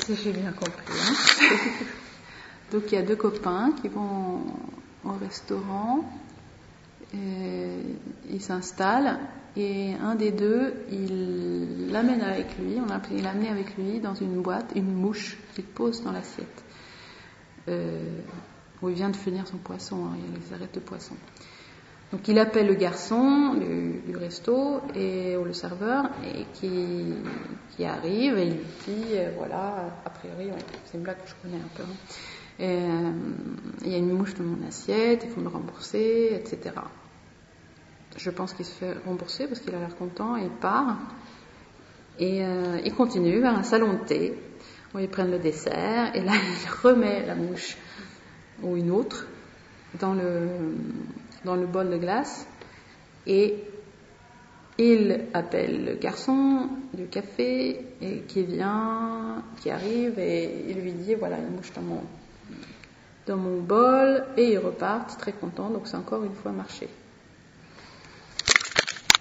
Si j'ai bien compris. Hein. Donc il y a deux copains qui vont au restaurant, ils s'installent et un des deux, il l'amène avec lui, il l'a amené avec lui dans une boîte, une mouche qu'il pose dans l'assiette. Où il vient de finir son poisson, hein, il y a les arêtes de poisson. Donc il appelle le garçon du resto ou le serveur et qui arrive et il lui dit voilà, a priori, c'est une blague que je connais un peu. Hein. Il y a une mouche dans mon assiette, il faut me rembourser, etc. Je pense qu'il se fait rembourser parce qu'il a l'air content et il part. Et il continue vers un salon de thé où ils prennent le dessert et là il remet la mouche ou une autre dans le bol de glace et il appelle le garçon du café et qui arrive et il lui dit voilà une mouche dans mon bol et ils repartent très contents, donc c'est encore une fois marché.